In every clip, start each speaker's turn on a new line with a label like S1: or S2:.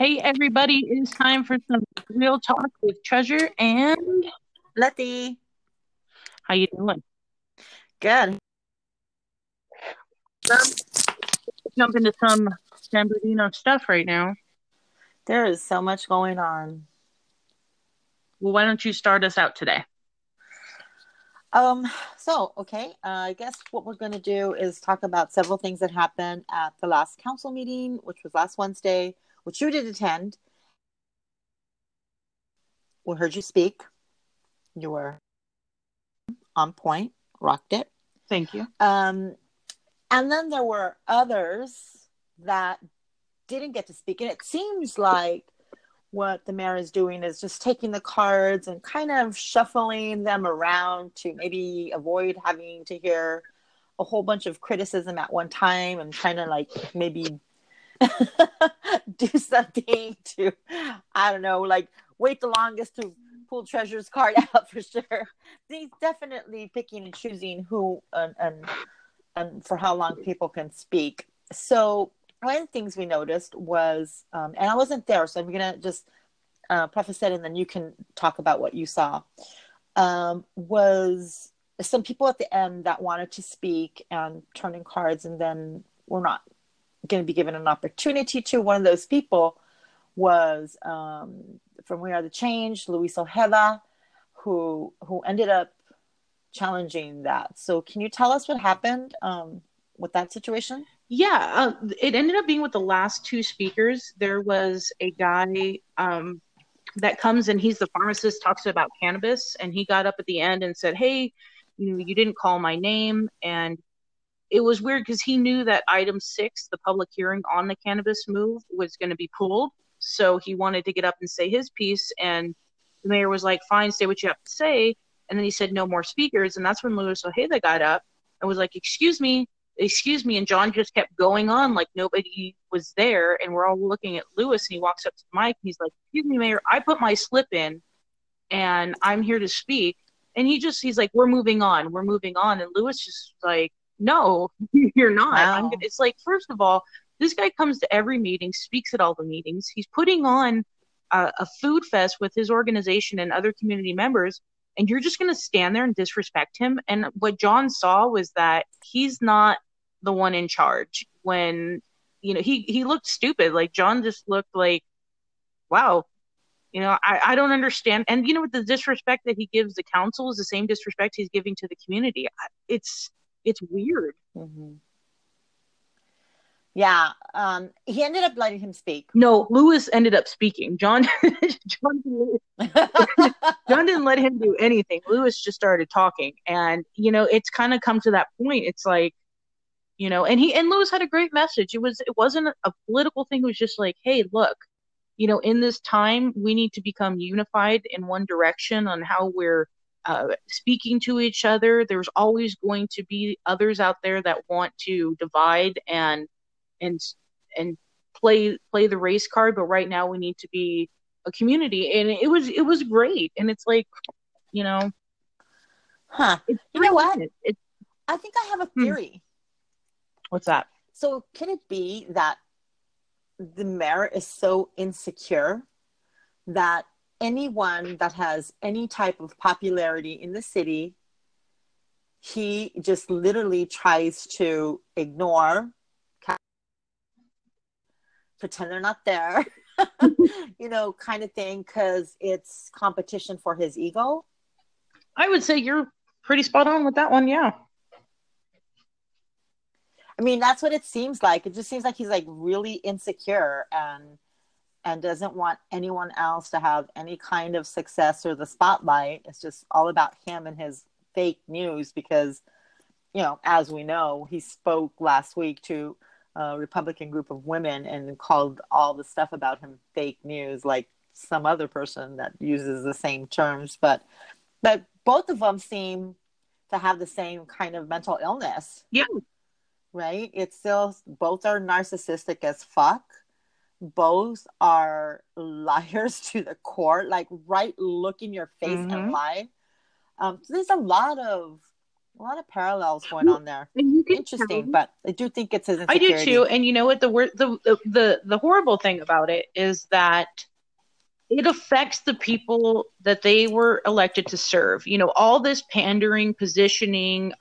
S1: Hey everybody, it is time for some real talk with Treasure and
S2: Letty.
S1: how you doing?
S2: Good.
S1: Um, Jump into some San Bernardino stuff right now.
S2: There is so much going on.
S1: Well, why don't you start us out today?
S2: Um, okay. I guess what we're going to do is talk about several things that happened at the last council meeting, which was last Wednesday, which you did attend. We heard you speak. You were on point, rocked it.
S1: Thank you.
S2: Um, and then there were others that didn't get to speak. And it seems like what the mayor is doing is just taking the cards and kind of shuffling them around to maybe avoid having to hear a whole bunch of criticism at one time and trying to like maybe do something to, I don't know, like wait the longest to pull Treasure's card out for sure. He's definitely picking and choosing who and for how long people can speak. So one of the things we noticed was, and I wasn't there, so I'm going to just preface it and then you can talk about what you saw, was some people at the end that wanted to speak and turn in cards and then were not going to be given an opportunity to. One of those people was from We Are the Change, Luis Ojeda, who ended up challenging that. So can you tell us what happened with that situation?
S1: Yeah, it ended up being with the last two speakers. There was a guy that comes and he's the pharmacist, talks about cannabis, and he got up at the end and said, "Hey, you didn't call my name," and it was weird because he knew that item 6, the public hearing on the cannabis move, was going to be pulled. So he wanted to get up and say his piece. And the mayor was like, fine, say what you have to say. And then he said, no more speakers. And that's when Luis Ojeda got up and was like, excuse me. And John just kept going on like nobody was there. And we're all looking at Luis. And he walks up to the mic and he's like, excuse me, Mayor, I put my slip in and I'm here to speak. And he's like, we're moving on. We're moving on. And Luis just like, no, you're not.
S2: Wow.
S1: It's like, first of all, this guy comes to every meeting, speaks at all the meetings. He's putting on a food fest with his organization and other community members. And you're just going to stand there and disrespect him. And what John saw was that he's not the one in charge when, he looked stupid. Like John just looked like, wow, I don't understand. And with the disrespect that he gives the council is the same disrespect he's giving to the community. It's weird.
S2: Mm-hmm. Yeah. He ended up letting him speak.
S1: No, Luis ended up speaking. John, John didn't let him do anything. Luis just started talking, and it's kind of come to that point. It's like, and Luis had a great message. It wasn't a political thing. It was just like, hey, look, in this time, we need to become unified in one direction on how we're speaking to each other. There's always going to be others out there that want to divide and and play the race card, but right now we need to be a community, and it was great. And it's like, you know,
S2: Huh.
S1: it's
S2: You know what?
S1: 3 minutes. It's
S2: I think I have a theory.
S1: what's that?
S2: So can it be that the mayor is so insecure that anyone that has any type of popularity in the city, he just literally tries to ignore, pretend they're not there, kind of thing, because it's competition for his ego?
S1: I would say you're pretty spot on with that one. Yeah.
S2: I mean, that's what it seems like. It just seems like he's like really insecure and doesn't want anyone else to have any kind of success or the spotlight. It's just all about him and his fake news because, as we know, he spoke last week to a Republican group of women and called all the stuff about him fake news, like some other person that uses the same terms. But both of them seem to have the same kind of mental illness,
S1: Yeah.
S2: right? It's still, both are narcissistic as fuck. Both are liars to the core, like right look in your face and
S1: Mm-hmm.
S2: lie. So there's a lot of A lot of parallels going on there.
S1: And you can
S2: Interesting,
S1: tell.
S2: but I do think it's his
S1: I do
S2: insecurity.
S1: too. And you know what? The horrible thing about it is that it affects the people that they were elected to serve. You know, all this pandering, positioning,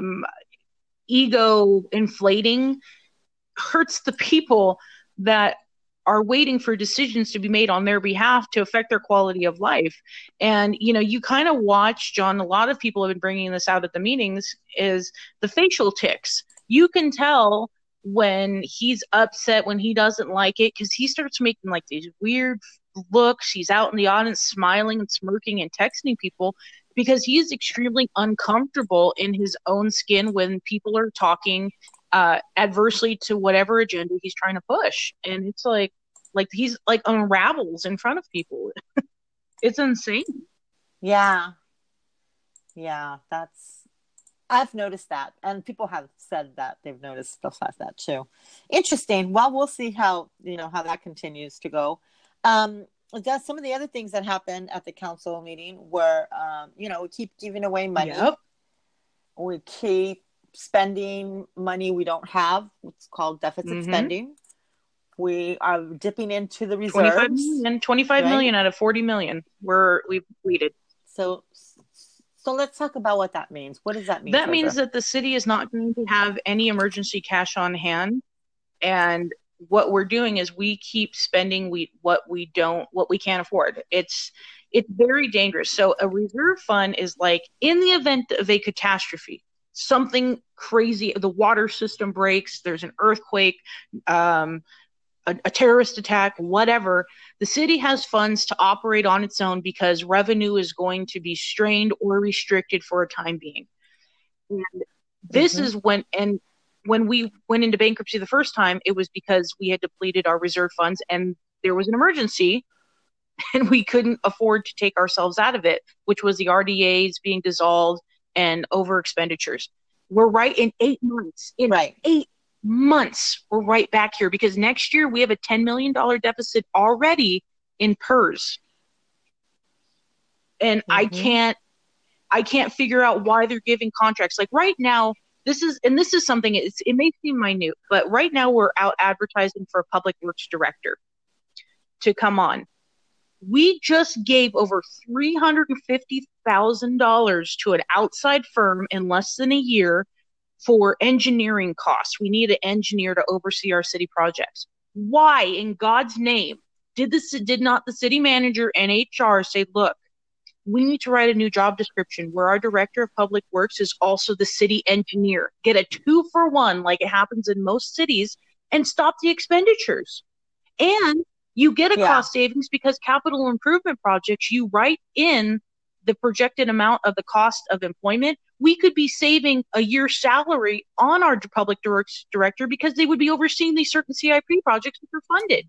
S1: ego inflating hurts the people that are waiting for decisions to be made on their behalf to affect their quality of life. And, you know, you kind of watch, John, a lot of people have been bringing this out at the meetings, is the facial tics. You can tell when he's upset, when he doesn't like it, because he starts making like these weird looks. He's out in the audience smiling and smirking and texting people because he is extremely uncomfortable in his own skin when people are talking adversely to whatever agenda he's trying to push. And it's like he's like unravels in front of people. It's insane.
S2: Yeah, I've noticed that, and people have said that they've noticed stuff like that too. Interesting. Well, we'll see how that continues to go. That's some of the other things that happened at the council meeting where we keep giving away money.
S1: Yep.
S2: We keep spending money we don't have. It's called deficit spending. We are dipping into the reserves.
S1: 25 million out of 40 million we've depleted.
S2: So let's talk about what that means. What does that mean?
S1: That means that the city is not going to have any emergency cash on hand. And what we're doing is we keep spending what we can't afford. It's very dangerous. So a reserve fund is like in the event of a catastrophe, something crazy, the water system breaks, there's an earthquake, a terrorist attack, whatever, the city has funds to operate on its own because revenue is going to be strained or restricted for a time being. And this is when we went into bankruptcy the first time, it was because we had depleted our reserve funds and there was an emergency and we couldn't afford to take ourselves out of it, which was the RDAs being dissolved and over expenditures. We're right in 8 months. 8 months, we're right back here because next year we have a $10 million deficit already in PERS. And I can't figure out why they're giving contracts. Like right now, this is something, it may seem minute, but right now we're out advertising for a public works director to come on. We just gave over $350,000 to an outside firm in less than a year for engineering costs. We need an engineer to oversee our city projects. Why, in God's name, did not the city manager and HR say, look, we need to write a new job description where our director of public works is also the city engineer. Get a 2-for-1 like it happens in most cities and stop the expenditures. And you get a cost savings because capital improvement projects, you write in the projected amount of the cost of employment. We could be saving a year's salary on our public works director because they would be overseeing these certain CIP projects which are funded.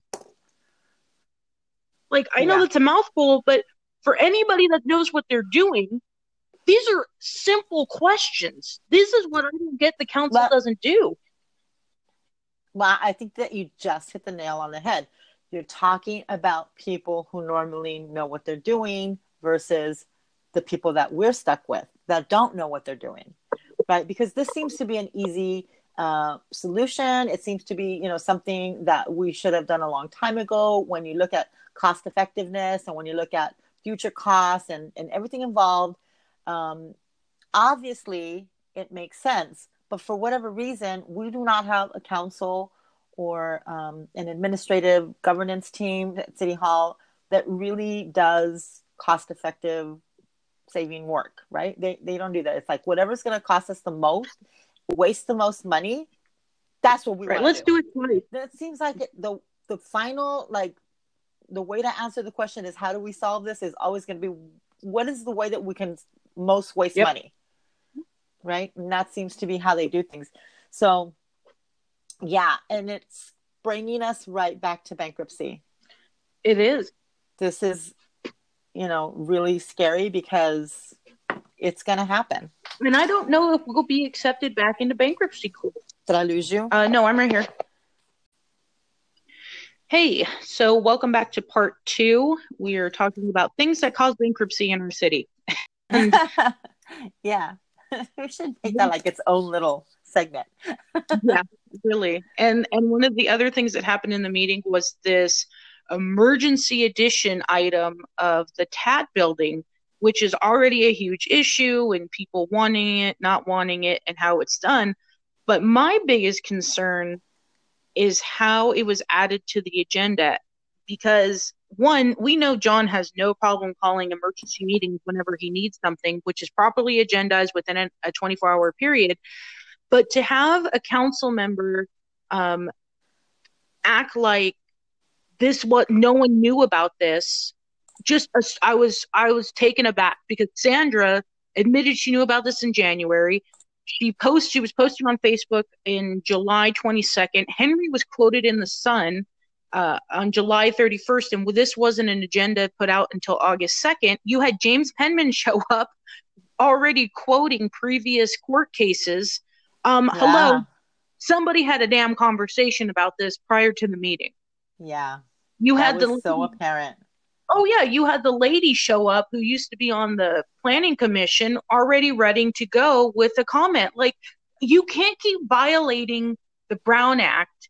S1: Like, I know that's a mouthful, but for anybody that knows what they're doing, these are simple questions. This is what I don't get the council doesn't do.
S2: Well, I think that you just hit the nail on the head. You're talking about people who normally know what they're doing versus the people that we're stuck with that don't know what they're doing, right? Because this seems to be an easy solution. It seems to be, something that we should have done a long time ago when you look at cost effectiveness and when you look at future costs and everything involved. Obviously, it makes sense. But for whatever reason, we do not have a council or an administrative governance team at City Hall that really does cost-effective saving work, right? They don't do that. It's like whatever's going to cost us the most, waste the most money, that's what we want to do.
S1: Let's do it twice.
S2: It seems like the final, like, the way to answer the question is how do we solve this is always going to be what is the way that we can most waste money, right? And that seems to be how they do things. So, yeah, and it's bringing us right back to bankruptcy.
S1: It is.
S2: This is, really scary because it's going to happen.
S1: And I don't know if we'll be accepted back into bankruptcy court.
S2: Did I lose you?
S1: No, I'm right here. Hey, so welcome back to part 2. We are talking about things that cause bankruptcy in our city.
S2: Yeah. We should make that like its own little segment.
S1: Yeah, really. And one of the other things that happened in the meeting was this emergency edition item of the TAT building, which is already a huge issue and people wanting it, not wanting it, and how it's done. But my biggest concern is how it was added to the agenda because one, we know John has no problem calling emergency meetings whenever he needs something, which is properly agendized within a 24-hour period. But to have a council member um, act like what no one knew about this, I was taken aback because Sandra admitted she knew about this in January. She was posting on Facebook in July 22nd. Henry was quoted in the Sun on July 31st, and this wasn't an agenda put out until August 2nd. You had James Penman show up already quoting previous court cases. Hello,
S2: Yeah.
S1: somebody had a damn conversation about this prior to the meeting.
S2: Yeah.
S1: You
S2: That
S1: had
S2: was
S1: the
S2: so apparent.
S1: Oh yeah, you had the lady show up who used to be on the planning commission already ready to go with a comment. Like you can't keep violating the Brown Act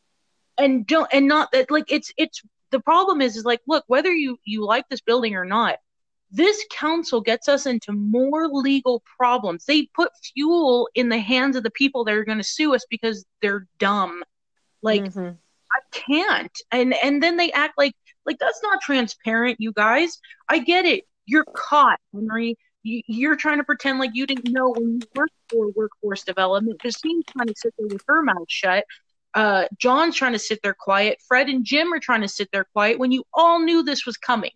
S1: and don't and not that like it's the problem is like look, whether you like this building or not, this council gets us into more legal problems. They put fuel in the hands of the people that are going to sue us because they're dumb. Like
S2: Mm-hmm.
S1: I can't. And then they act like that's not transparent, you guys. I get it. You're caught, Henry. You're trying to pretend like you didn't know when you worked for workforce development. Christine's trying to sit there with her mouth shut. John's trying to sit there quiet. Fred and Jim are trying to sit there quiet when you all knew this was coming.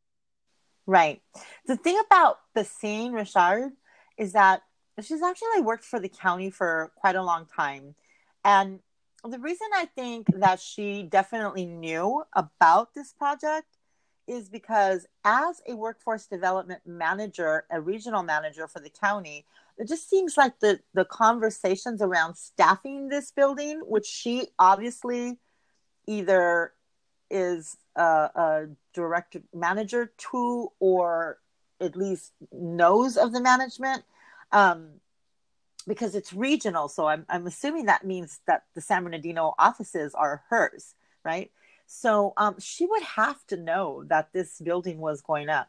S2: Right. The thing about Basine Richard is that she's actually worked for the county for quite a long time. And the reason I think that she definitely knew about this project is because as a workforce development manager, a regional manager for the county, it just seems like the conversations around staffing this building, which she obviously either is a direct manager to or at least knows of the management, um, because it's regional. So I'm assuming that means that the San Bernardino offices are hers, right? So she would have to know that this building was going up.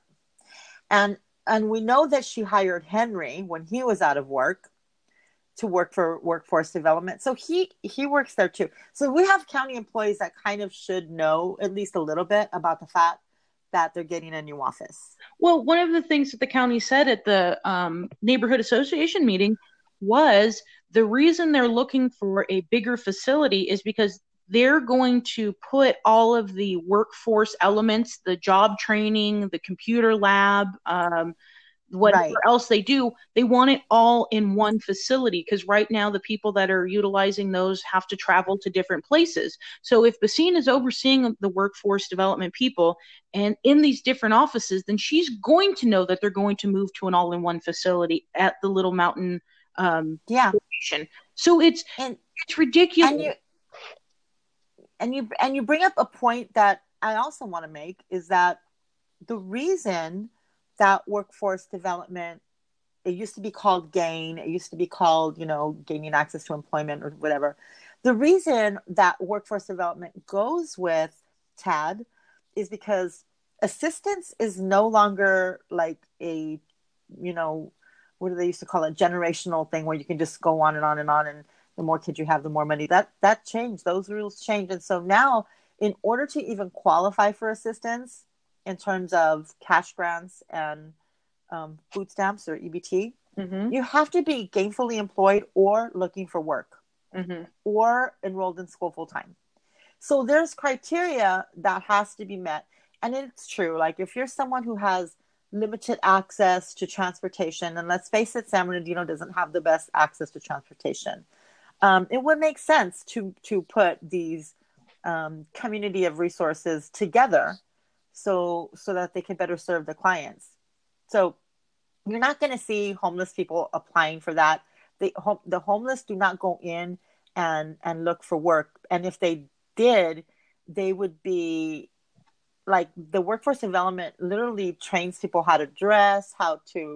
S2: And we know that she hired Henry when he was out of work to work for workforce development. So he works there too. So we have county employees that kind of should know at least a little bit about the fact that they're getting a new office.
S1: Well, one of the things that the county said at the neighborhood association meeting was the reason they're looking for a bigger facility is because they're going to put all of the workforce elements, the job training, the computer lab, whatever
S2: Right.
S1: else they do, they want it all in one facility because right now the people that are utilizing those have to travel to different places. So if Basine is overseeing the workforce development people and in these different offices, then she's going to know that they're going to move to an all-in-one facility at the Little Mountain
S2: Yeah.
S1: location. So it's
S2: And
S1: ridiculous.
S2: and you bring up a point that I also want to make is that the reason that workforce development, it used to be called GAIN, it used to be called, gaining access to employment or whatever. The reason that workforce development goes with TAD is because assistance is no longer like a, what do they used to call it, generational thing where you can just go on and on and on, and the more kids you have, the more money. That changed. Those rules changed. And so now, in order to even qualify for assistance in terms of cash grants and food stamps or EBT,
S1: Mm-hmm.
S2: you have to be gainfully employed or looking for work,
S1: Mm-hmm.
S2: or enrolled in school full time. So there's criteria that has to be met. And it's true. Like if you're someone who has limited access to transportation, and let's face it, San Bernardino doesn't have the best access to transportation. It would make sense to put these community of resources together so that they can better serve the clients. So you're not going to see homeless people applying for that. The homeless do not go in and look for work. And if they did, they would be like, the workforce development literally trains people how to dress, how to,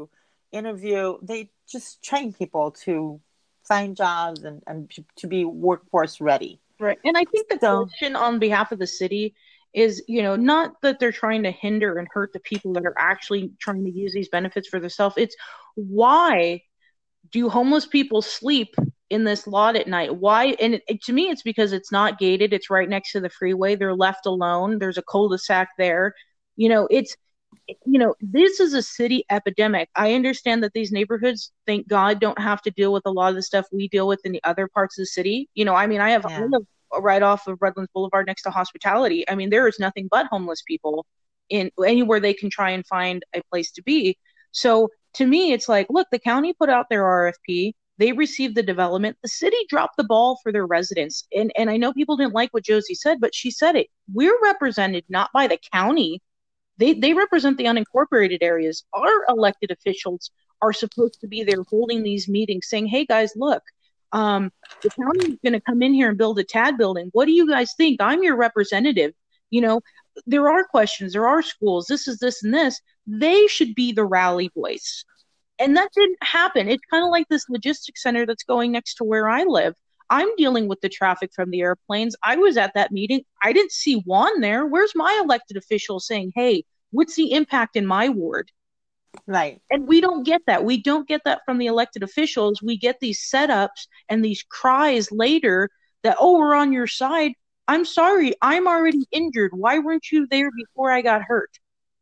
S2: interview, they just train people to find jobs and to be workforce ready.
S1: Right. And I think the
S2: So,
S1: question on behalf of the city is, not that they're trying to hinder and hurt the people that are actually trying to use these benefits for themselves. It's why do homeless people sleep in this lot at night? Why? And to me, it's because it's not gated. It's right next to the freeway. They're left alone. There's a cul-de-sac there. It's, this is a city epidemic. I understand that these neighborhoods, thank God, don't have to deal with a lot of the stuff we deal with in the other parts of the city. I mean, I live right off of Redlands Boulevard next to Hospitality. I mean, there is nothing but homeless people in anywhere they can try and find a place to be. So to me, it's like, look, the county put out their RFP. They received the development. The city dropped the ball for their residents. And I know people didn't like what Josie said, but she said it. We're represented not by the county. They represent the unincorporated areas. Our elected officials are supposed to be there holding these meetings saying, hey, guys, look, the county is going to come in here and build a TAD building. What do you guys think? I'm your representative. There are questions. There are schools. This is this and this. They should be the rally voice. And that didn't happen. It's kind of like this logistics center that's going next to where I live. I'm dealing with the traffic from the airplanes. I was at that meeting. I didn't see Juan there. Where's my elected official saying, hey, what's the impact in my ward?
S2: Right.
S1: And we don't get that. We don't get that from the elected officials. We get these setups and these cries later that, oh, we're on your side. I'm sorry. I'm already injured. Why weren't you there before I got hurt?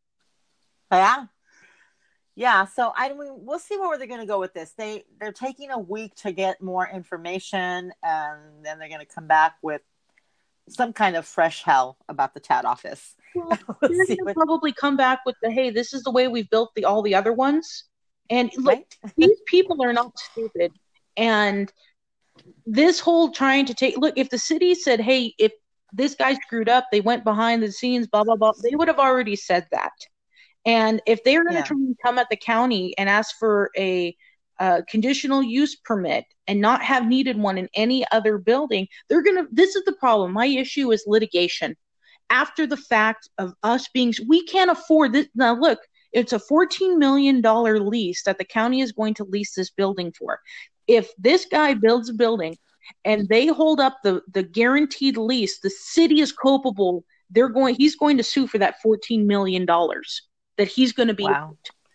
S2: Yeah. Yeah, so we'll see where they're going to go with this. They're taking a week to get more information, and then they're going to come back with some kind of fresh hell about the TAD office.
S1: Well, they're going to probably come back with hey, this is the way we've built all the other ones. And look, right? These people are not stupid. And this whole trying to look, if the city said, hey, if this guy screwed up, they went behind the scenes, blah, blah, blah, they would have already said that. And if they were going to try and come at the county and ask for a conditional use permit and not have needed one in any other building, this is the problem. My issue is litigation. After the fact of us we can't afford this. Now, look, it's a $14 million lease that the county is going to lease this building for. If this guy builds a building and they hold up the guaranteed lease, the city is culpable. He's going to sue for that $14 million. That he's going to be.
S2: Wow.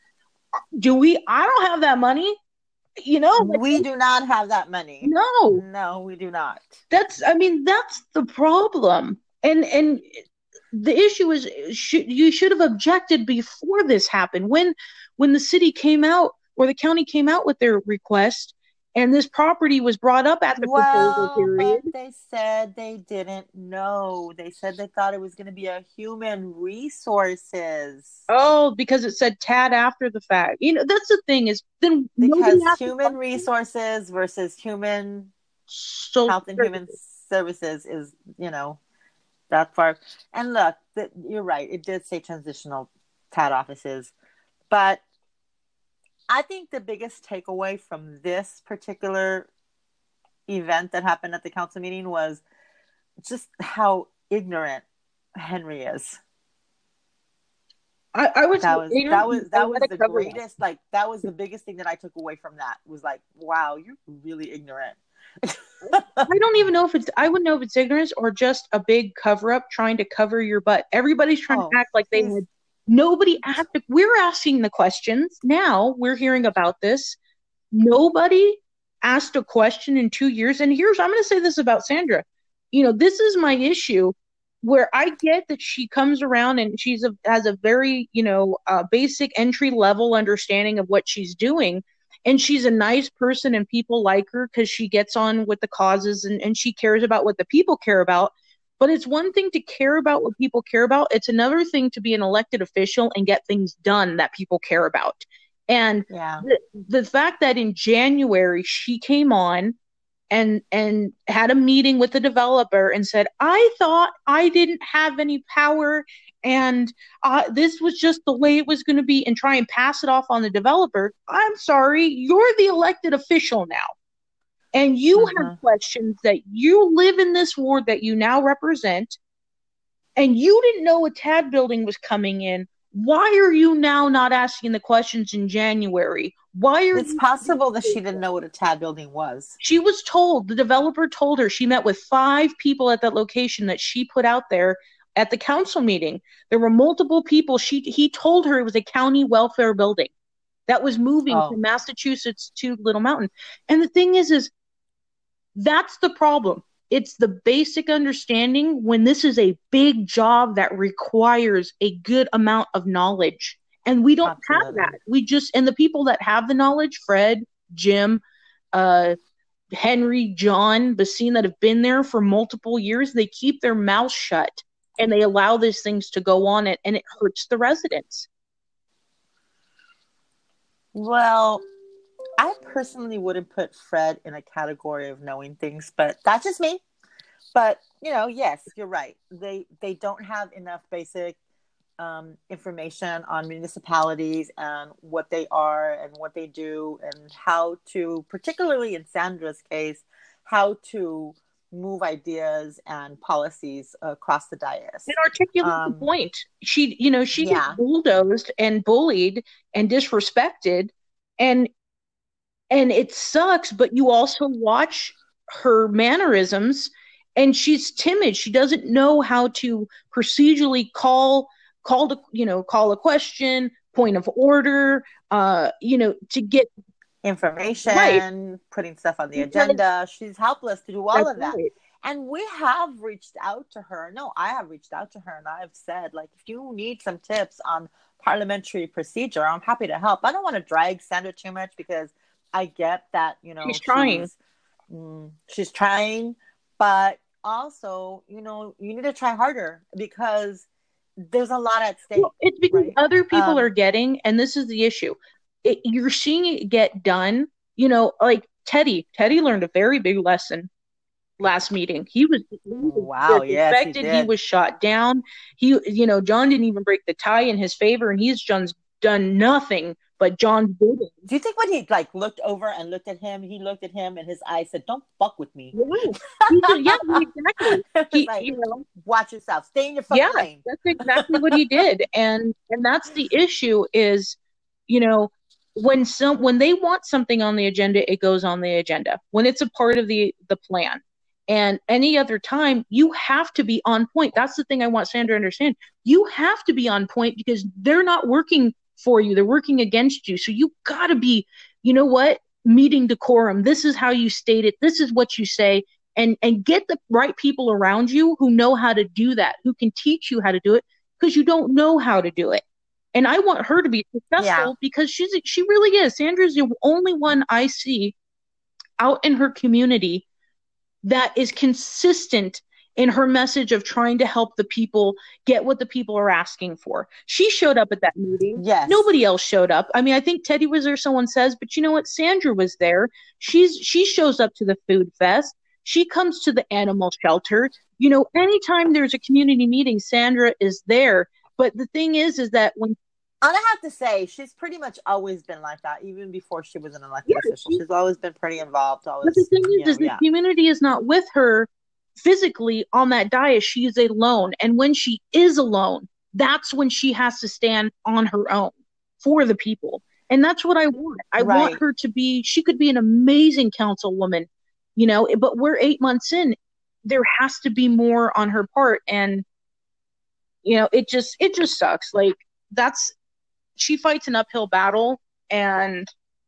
S1: I don't have that money.
S2: We do not have that money. No, we do not.
S1: That's the problem. And the issue is, you should have objected before this happened. When the city came out, or the county came out with their request, and this property was brought up at the proposal period.
S2: But they said they didn't know. They said they thought it was going to be a human resources.
S1: Oh, because it said TAD after the fact. That's the thing is, then
S2: because human resources versus human health and human services is, that far. And look, you're right. It did say transitional TAD offices, but I think the biggest takeaway from this particular event that happened at the council meeting was just how ignorant Henry is.
S1: That was
S2: the greatest, that was the biggest thing that I took away from that, was like, wow, you're really ignorant.
S1: I don't even know I wouldn't know if it's ignorance or just a big cover up trying to cover your butt. Everybody's trying to act like they had. Nobody asked. We're asking the questions now. We're hearing about this. Nobody asked a question in 2 years. And I'm going to say this about Sandra. This is my issue, where I get that she comes around and has a very, basic entry level understanding of what she's doing. And she's a nice person and people like her because she gets on with the causes and she cares about what the people care about. But it's one thing to care about what people care about. It's another thing to be an elected official and get things done that people care about. And the fact that in January she came on and had a meeting with the developer and said, I thought I didn't have any power and this was just the way it was going to be, and try and pass it off on the developer. I'm sorry, you're the elected official now. And you have questions that you live in this ward that you now represent, and you didn't know a TAD building was coming in. Why are you now not asking the questions in January? Why are
S2: It's
S1: you?
S2: possible that she didn't know what a TAD building was.
S1: She was told, the developer told her, she met with 5 people at that location that she put out there at the council meeting. There were multiple people. He told her it was a county welfare building that was moving
S2: Oh,
S1: from Massachusetts to Little Mountain. And the thing is that's the problem. It's the basic understanding when this is a big job that requires a good amount of knowledge. And we don't have
S2: absolutely.
S1: that. And the people that have the knowledge, Fred, Jim, uh, Henry, John, Basine, that have been there for multiple years, they keep their mouths shut and they allow these things to go on, and it hurts the residents.
S2: Well, I personally wouldn't put Fred in a category of knowing things, but that's just me. But, yes, you're right. They don't have enough basic information on municipalities and what they are and what they do and how to, particularly in Sandra's case, how to move ideas and policies across the dais.
S1: And articulate the point. She gets
S2: Yeah.
S1: bulldozed and bullied and disrespected, and it sucks. But you also watch her mannerisms, and she's timid. She doesn't know how to procedurally call a question, point of order, to get
S2: Information,
S1: right.
S2: putting stuff on the agenda. She's helpless to do all of that.
S1: Right.
S2: And we have reached out to her. No, I have reached out to her and I've said, like, if you need some tips on parliamentary procedure, I'm happy to help. I don't want to drag Sandra too much because I get that,
S1: she's trying.
S2: She's trying, but also, you need to try harder because there's a lot at stake.
S1: Well, it's because other people are getting, and this is the issue. You're seeing it get done. Like Teddy. Teddy learned a very big lesson last meeting. He was
S2: wow, yes, he did.
S1: He was shot down. John didn't even break the tie in his favor, and John's done nothing but John's bidding.
S2: Do you think when he looked over and looked at him, he looked at him and his eyes said, "Don't fuck with me"?
S1: Yeah, exactly.
S2: Watch yourself. Stay in your fucking lane.
S1: That's exactly what he did, and that's the issue. Is when they want something on the agenda, it goes on the agenda. When it's a part of the plan. And any other time, you have to be on point. That's the thing I want Sandra to understand. You have to be on point because they're not working for you. They're working against you. So you got to be, meeting decorum. This is how you state it. This is what you say. And get the right people around you who know how to do that, who can teach you how to do it because you don't know how to do it. And I want her to be successful because she really is. Sandra's the only one I see out in her community that is consistent in her message of trying to help the people get what the people are asking for. She showed up at that meeting.
S2: Yes.
S1: Nobody else showed up. I mean, I think Teddy was there, someone says, but you know what? Sandra was there. She shows up to the food fest. She comes to the animal shelter. Anytime there's a community meeting, Sandra is there. But the thing is that when
S2: I have to say, she's pretty much always been like that, even before she was an elected official. She's always been pretty involved. Always,
S1: but the thing is the community is not with her physically on that dais. She is alone. And when she is alone, that's when she has to stand on her own for the people. And that's what I want. I want her to be, she could be an amazing councilwoman, but we're 8 months in. There has to be more on her part. And, it just sucks. Like, she fights an uphill battle, and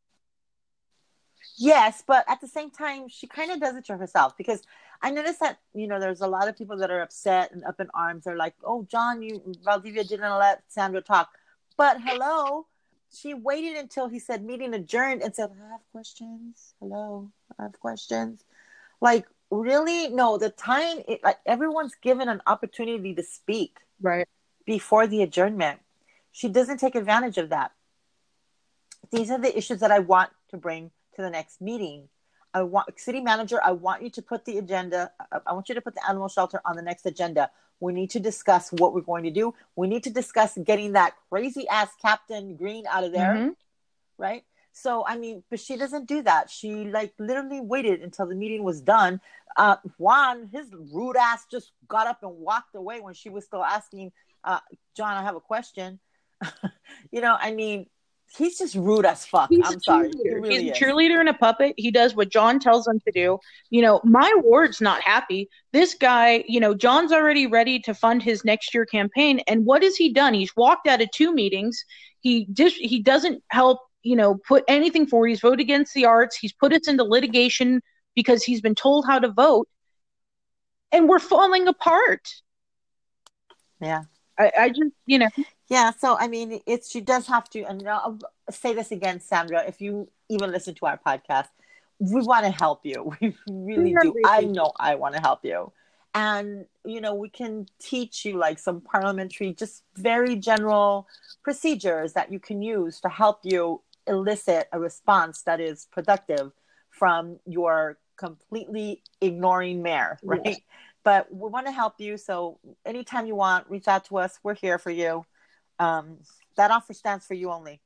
S2: yes, but at the same time, she kind of does it to herself because I noticed that there's a lot of people that are upset and up in arms. They're like, "Oh, John, Valdivia didn't let Sandra talk," but hello, she waited until he said meeting adjourned and said, "I have questions. Hello, I have questions." Like, really? No, the time everyone's given an opportunity to speak
S1: right
S2: before the adjournment. She doesn't take advantage of that. These are the issues that I want to bring to the next meeting. City manager, I want you to put the agenda. I want you to put the animal shelter on the next agenda. We need to discuss what we're going to do. We need to discuss getting that crazy ass Captain Green out of there. Right? So, but she doesn't do that. She literally waited until the meeting was done. Juan, his rude ass just got up and walked away when she was still asking, John, I have a question. I mean, he's just rude as fuck.
S1: He's a
S2: I'm sorry. He
S1: cheerleader. He's
S2: really
S1: a
S2: is.
S1: cheerleader and a puppet. He does what John tells him to do. My ward's not happy. This guy, John's already ready to fund his next year campaign. And what has he done? He's walked out of 2 meetings. He doesn't help, put anything forward. He's voted against the arts. He's put us into litigation because he's been told how to vote. And we're falling apart.
S2: Yeah.
S1: I just.
S2: Yeah, so I mean, she does have to, and I'll say this again, Sandra, if you even listen to our podcast, we want to help you. We really do. I know I want to help you. And, we can teach you like some parliamentary, just very general procedures that you can use to help you elicit a response that is productive from your completely ignoring mayor, right? Yes. But we want to help you. So anytime you want, reach out to us. We're here for you. That offer stands for you only.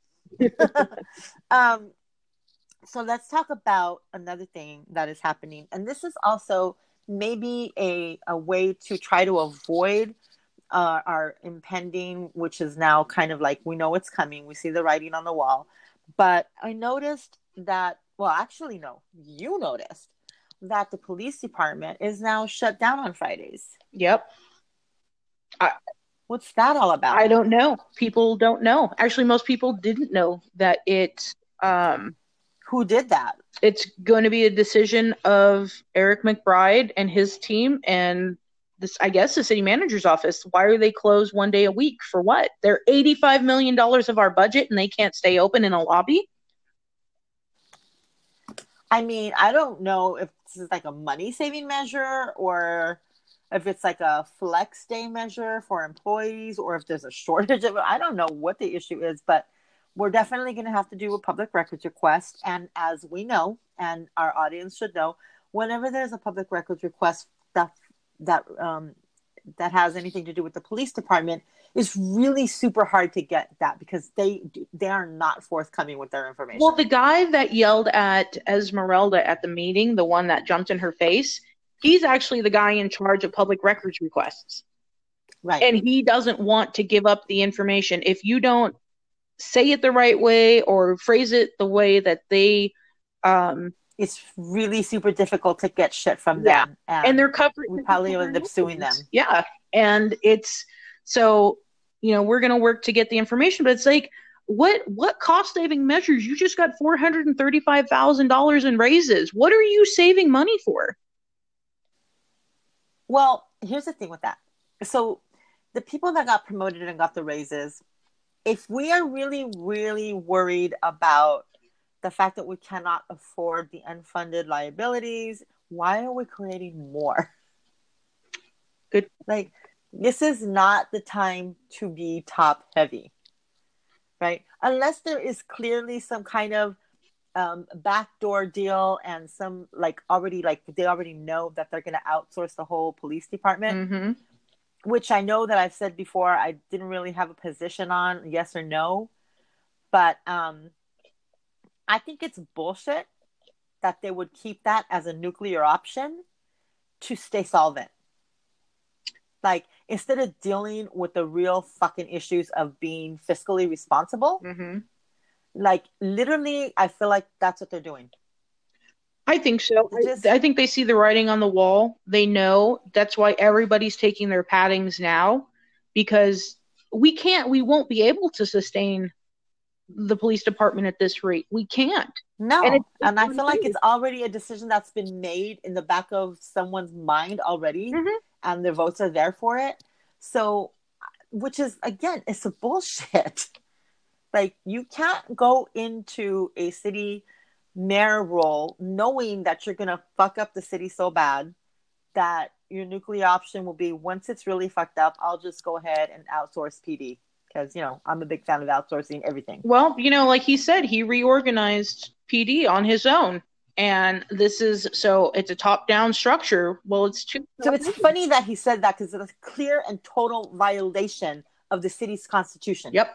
S2: So let's talk about another thing that is happening. And this is also maybe a way to try to avoid our impending, which is now kind of like, we know it's coming. We see the writing on the wall. But I noticed that, well, actually, no, you noticed that the police department is now shut down on Fridays.
S1: Yep.
S2: What's that all about?
S1: I don't know. People don't know. Actually, most people didn't know that it.
S2: Who did that?
S1: It's going to be a decision of Eric McBride and his team and this, I guess, the city manager's office. Why are they closed one day a week? For what? They're $85 million of our budget and they can't stay open in a lobby?
S2: I mean, I don't know if this is like a money-saving measure or if it's like a flex day measure for employees or if there's a shortage of it. I don't know what the issue is, but we're definitely going to have to do a public records request. And as we know, and our audience should know, whenever there's a public records request that has anything to do with the police department, it's really super hard to get that because they are not forthcoming with their information.
S1: Well, the guy that yelled at Esmeralda at the meeting, the one that jumped in her face, he's actually the guy in charge of public records requests.
S2: Right.
S1: And he doesn't want to give up the information. If you don't say it the right way or phrase it the way that they
S2: it's really super difficult to get shit from them.
S1: And they're covering.
S2: We probably end up suing them.
S1: Yeah. And it's so, we're going to work to get the information, but it's like, what cost saving measures? You just got $435,000 in raises. What are you saving money for?
S2: Well, here's the thing with that. So the people that got promoted and got the raises, if we are really, really worried about the fact that we cannot afford the unfunded liabilities, why are we creating more?
S1: Good.
S2: Like, this is not the time to be top heavy, right? Unless there is clearly some kind of backdoor deal and some they already know that they're going to outsource the whole police department.
S1: Mm-hmm.
S2: Which I know that I've said before, I didn't really have a position on, yes or no. But I think it's bullshit that they would keep that as a nuclear option to stay solvent. Like, instead of dealing with the real fucking issues of being fiscally responsible,
S1: mm-hmm.
S2: like, literally, I feel like that's what they're doing.
S1: I think so. I think they see the writing on the wall. They know that's why everybody's taking their paddings now, because we won't be able to sustain the police department at this rate. We can't.
S2: No. And I feel like it's already a decision that's been made in the back of someone's mind already,
S1: mm-hmm.
S2: and their votes are there for it. So, which is, again, it's a bullshit. Like, you can't go into a city mayor role knowing that you're going to fuck up the city so bad that your nuclear option will be, once it's really fucked up, I'll just go ahead and outsource PD. Because, I'm a big fan of outsourcing everything.
S1: Well, like he said, he reorganized PD on his own. And it's a top-down structure. Well, it's too.
S2: So it's funny that he said that because it's a clear and total violation of the city's constitution.
S1: Yep.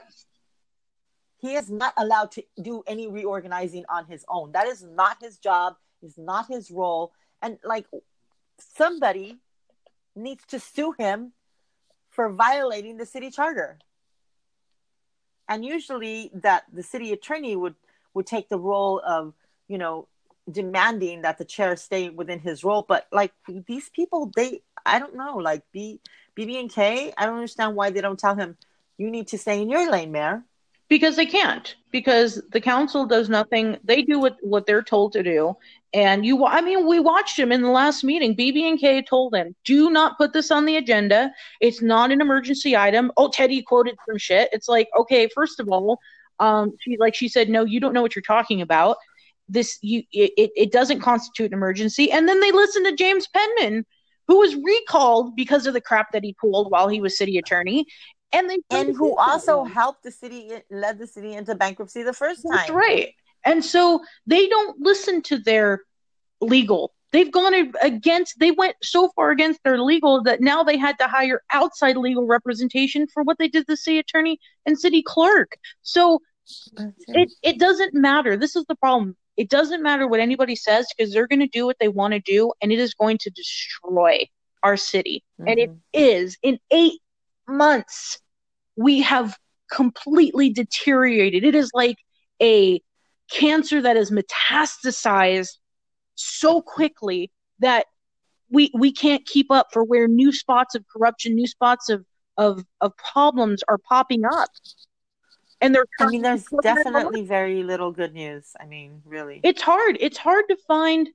S2: He is not allowed to do any reorganizing on his own. That is not his job. It's not his role. And, somebody needs to sue him for violating the city charter. And usually that the city attorney would take the role of, you know, demanding that the chair stay within his role. But like these people, I don't know, like BB&K, I don't understand why they don't tell him, you need to stay in your lane, Mayor.
S1: Because they can't. Because the council does nothing. They do what they're told to do. And we watched him in the last meeting. BB&K told him, do not put this on the agenda. It's not an emergency item. Oh, Teddy quoted some shit. It's like, okay, first of all, she said, no, you don't know what you're talking about. It doesn't constitute an emergency. And then they listened to James Penman, who was recalled because of the crap that he pulled while he was city attorney.
S2: And who also helped the city, led the city into bankruptcy the first time.
S1: That's right. And so they don't listen to their legal. They went so far against their legal that now they had to hire outside legal representation for what they did to the city attorney and city clerk. So it doesn't matter. This is the problem. It doesn't matter what anybody says, because they're going to do what they want to do, and it is going to destroy our city. Mm-hmm. And it is. In 8 months, we have completely deteriorated. It is like a cancer that is metastasized so quickly that we can't keep up, for where new spots of corruption, new spots of problems are popping up. And
S2: there's definitely very little good news. I mean, really.
S1: It's hard to find,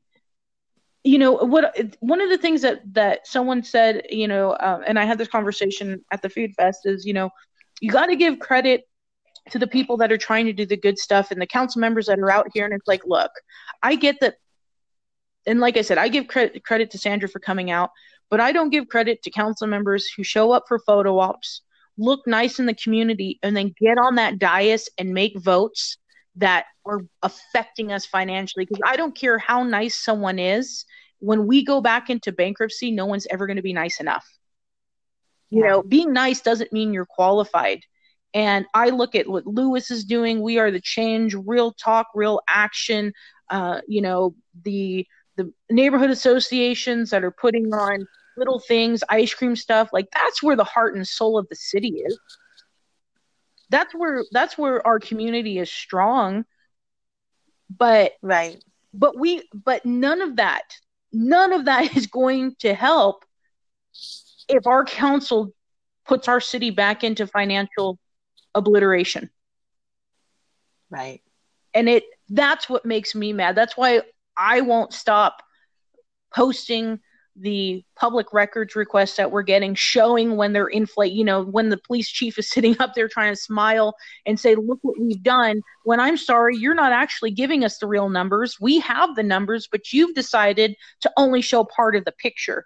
S1: one of the things that someone said, and I had this conversation at the food fest is, you got to give credit to the people that are trying to do the good stuff and the council members that are out here. And it's like, look, I get that. And like I said, I give credit to Sandra for coming out, but I don't give credit to council members who show up for photo ops, look nice in the community, and then get on that dais and make votes that are affecting us financially. Because I don't care how nice someone is. When we go back into bankruptcy, no one's ever going to be nice enough. Yeah. Being nice doesn't mean you're qualified. And I look at what Lewis is doing. We are the change, real talk, real action. The neighborhood associations that are putting on little things, ice cream stuff, like that's where the heart and soul of the city is. That's where our community is strong. But
S2: right.
S1: But none of that is going to help if our council puts our city back into financial obliteration.
S2: Right.
S1: And that's what makes me mad. That's why I won't stop posting the public records requests that we're getting, showing when they're when the police chief is sitting up there trying to smile and say, look what we've done, when I'm sorry, you're not actually giving us the real numbers. We have the numbers, but you've decided to only show part of the picture.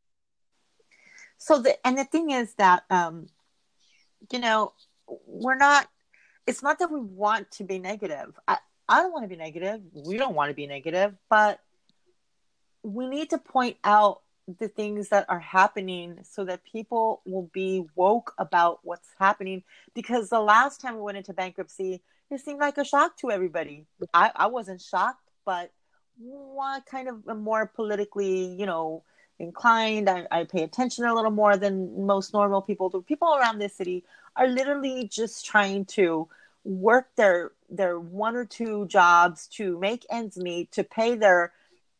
S2: So the thing is that, it's not that we want to be negative. I don't want to be negative. We don't want to be negative, but we need to point out the things that are happening so that people will be woke about what's happening. Because the last time we went into bankruptcy, it seemed like a shock to everybody. I wasn't shocked, but kind of more politically, inclined. I pay attention a little more than most normal people. The people around this city are literally just trying to work their one or two jobs to make ends meet, to pay their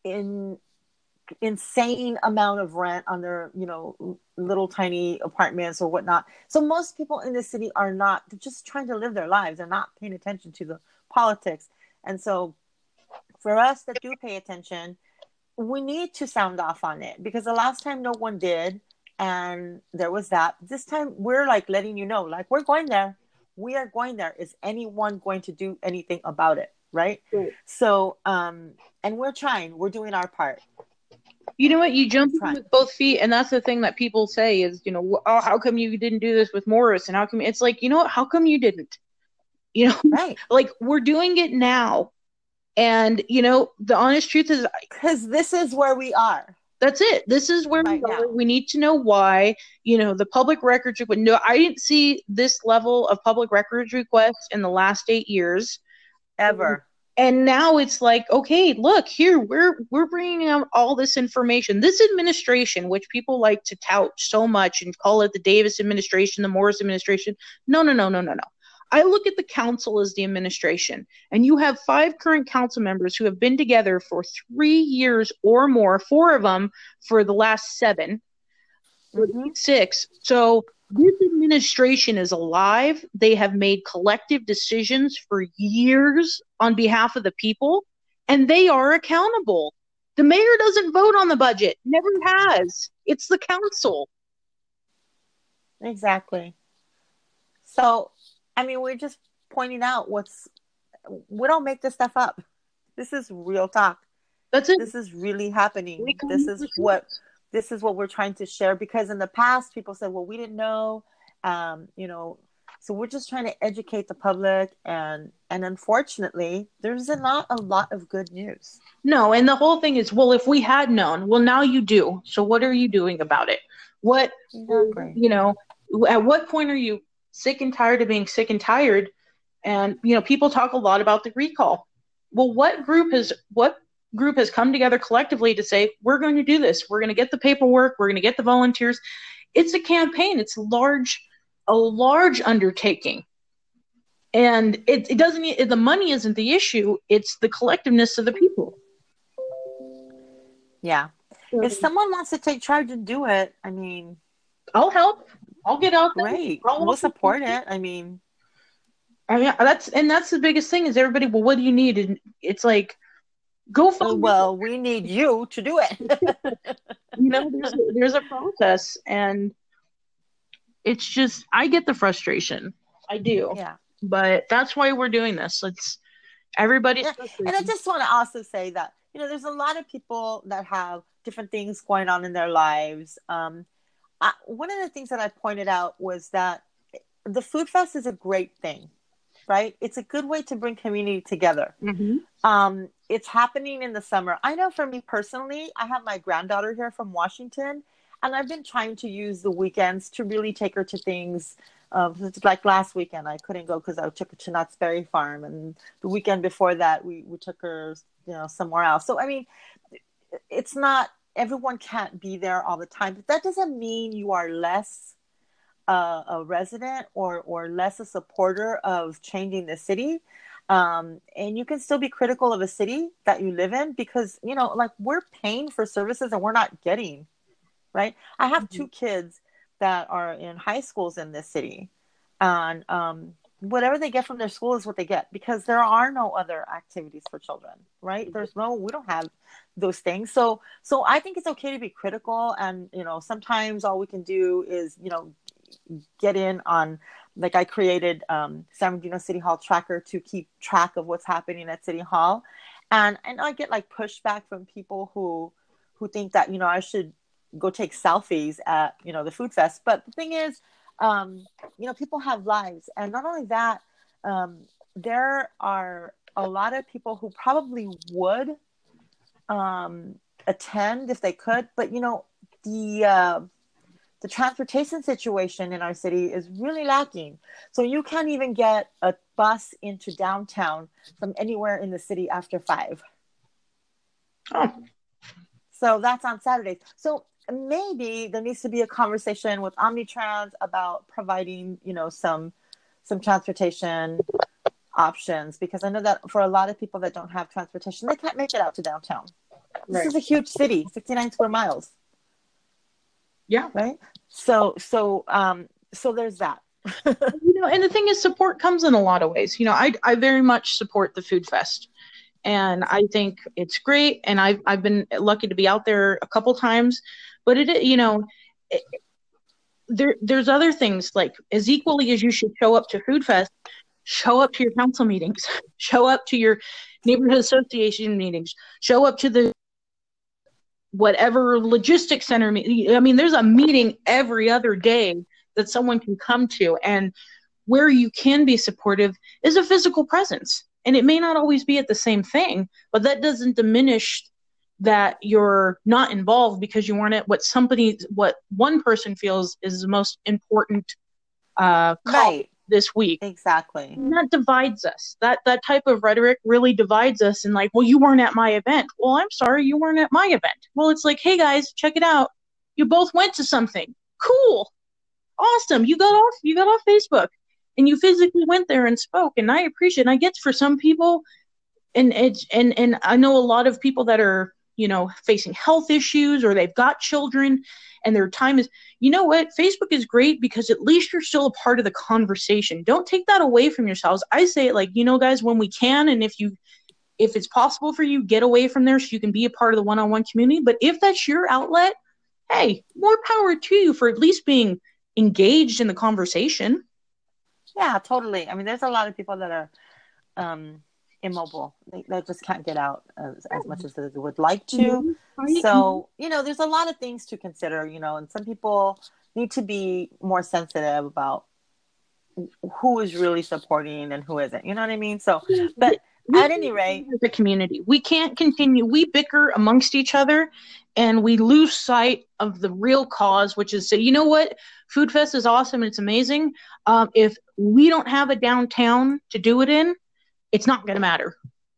S2: insane amount of rent on their, little tiny apartments or whatnot. So most people in the city they're just trying to live their lives. They're not paying attention to the politics. And so for us that do pay attention, we need to sound off on it, because the last time no one did, and there was that. This time we're like letting you know, like, we're going there. We are going there. Is anyone going to do anything about it? Right? So, and we're trying. We're doing our part.
S1: You know what? You jump in with both feet, and that's the thing that people say is, how come you didn't do this with Morris? And how come it's like, how come you didn't?
S2: Right?
S1: Like, we're doing it now. And, the honest truth is,
S2: because this is where we are.
S1: That's it. This is where we are. We need to know why, the public records. No, I didn't see this level of public records requests in the last 8 years.
S2: Ever.
S1: And now it's like, okay, look here, we're bringing out all this information. This administration, which people like to tout so much and call it the Davis administration, the Morris administration. No. I look at the council as the administration, and you have 5 current council members who have been together for 3 years or more, 4 of them for the last 7, 6. So this administration is alive. They have made collective decisions for years on behalf of the people, and they are accountable. The mayor doesn't vote on the budget, never has. It's the council.
S2: Exactly. So, I mean, we're just pointing out we don't make this stuff up. This is real talk.
S1: That's it.
S2: This is really happening. This is what we're trying to share, because in the past people said, well, we didn't know, so we're just trying to educate the public, and unfortunately there's not a lot of good news.
S1: No, and the whole thing is, well, if we had known, well, now you do. So what are you doing about it? Exactly. At what point are you sick and tired of being sick and tired? And, people talk a lot about the recall. Well, what group has come together collectively to say, we're going to do this. We're going to get the paperwork. We're going to get the volunteers. It's a campaign. It's a large undertaking. And it doesn't, the money isn't the issue. It's the collectiveness of the people.
S2: Yeah. If someone wants to take charge and do it, I mean,
S1: I'll help. I'll get out there.
S2: Great. We'll support it. I mean,
S1: that's the biggest thing is everybody, well, what do you need? And it's like, go find
S2: we need you to do it.
S1: There's a process, and it's just, I get the frustration. I do.
S2: Yeah.
S1: But that's why we're doing this. It's everybody.
S2: Yeah. And I just want to also say that, there's a lot of people that have different things going on in their lives. One of the things that I pointed out was that the Food Fest is a great thing, right? It's a good way to bring community together.
S1: Mm-hmm.
S2: It's happening in the summer. I know for me personally, I have my granddaughter here from Washington, and I've been trying to use the weekends to really take her to things. Like last weekend, I couldn't go because I took her to Knott's Berry Farm, and the weekend before that, we took her, somewhere else. So, I mean, it's not, everyone can't be there all the time, but that doesn't mean you are less a resident or less a supporter of changing the city. And you can still be critical of a city that you live in, because, we're paying for services and we're not getting, right? I have 2 kids that are in high schools in this city, and whatever they get from their school is what they get, because there are no other activities for children, right? We don't have those things. So I think it's okay to be critical, and sometimes all we can do is get in on, like, I created San Bernardino City Hall tracker to keep track of what's happening at City Hall, and I get like pushback from people who think that I should go take selfies at the Food Fest. But the thing is, people have lives, and not only that, there are a lot of people who probably would attend if they could, but the transportation situation in our city is really lacking. So you can't even get a bus into downtown from anywhere in the city after 5.
S1: Oh.
S2: So that's on Saturdays. So maybe there needs to be a conversation with Omnitrans about providing, some transportation options, because I know that for a lot of people that don't have transportation, they can't make it out to downtown. Right. This is a huge city, 69 square miles.
S1: Yeah.
S2: Right. So there's that.
S1: And the thing is, support comes in a lot of ways. I very much support the Food Fest, and I think it's great. And I've been lucky to be out there a couple times, but there's other things, like, as equally as you should show up to Food Fest, show up to your council meetings, show up to your neighborhood association meetings, show up to the whatever logistics center. I mean, there's a meeting every other day that someone can come to, and where you can be supportive is a physical presence. And it may not always be at the same thing, but that doesn't diminish that you're not involved because you weren't at what one person feels is the most important call
S2: right.
S1: this week.
S2: Exactly.
S1: And that divides us. That type of rhetoric really divides us, and like, well, you weren't at my event. Well, I'm sorry, you weren't at my event. Well, it's like, hey guys, check it out. You both went to something. Cool. Awesome. You got off Facebook. and you physically went there and spoke. And I appreciate it. And I get for some people, and I know a lot of people that are, facing health issues, or they've got children and their time is, you know what? Facebook is great because at least you're still a part of the conversation. Don't take that away from yourselves. I say it like, guys, when we can, and if it's possible for you, get away from there so you can be a part of the one-on-one community. But if that's your outlet, hey, more power to you for at least being engaged in the conversation.
S2: Yeah, totally. I mean, there's a lot of people that are immobile. They just can't get out as much as they would like to. So, there's a lot of things to consider, and some people need to be more sensitive about who is really supporting and who isn't. You know what I mean? So, but at any rate,
S1: as a community, we can't continue. We bicker amongst each other and we lose sight of the real cause, which is, you know what? Food Fest is awesome. It's amazing. If we don't have a downtown to do it in, it's not going to matter.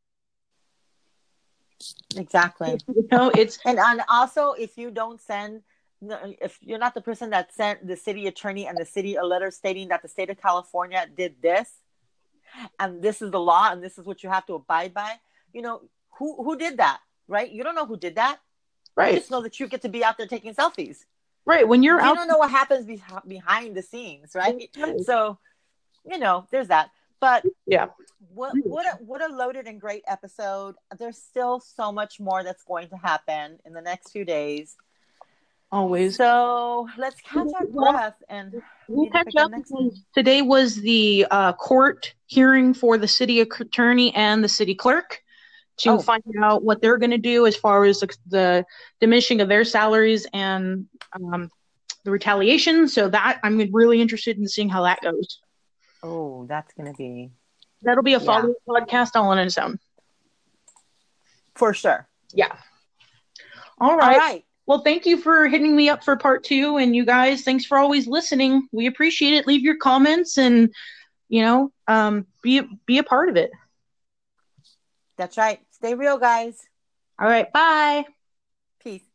S2: Exactly. And also, if you don't if you're not the person that sent the city attorney and the city a letter stating that the state of California did this, and this is the law, and this is what you have to abide by, who did that, right? You don't know who did that. Right. You just know that you get to be out there taking selfies.
S1: Right. When you're out,
S2: you don't know what happens behind the scenes, right? So, there's that. But
S1: yeah,
S2: what a loaded and great episode. There's still so much more that's going to happen in the next few days.
S1: Always.
S2: So let's catch our breath and
S1: we'll catch up. Today was the court hearing for the city attorney and the city clerk to find out what they're going to do as far as the diminishing of their salaries and the retaliation. So that I'm really interested in seeing how that goes.
S2: Oh, that'll
S1: be a follow-up podcast all on its own.
S2: For sure.
S1: Yeah. All right. Well, thank you for hitting me up for part 2. And you guys, thanks for always listening. We appreciate it. Leave your comments and, be a part of it.
S2: That's right. Stay real, guys.
S1: All right. Bye.
S2: Peace.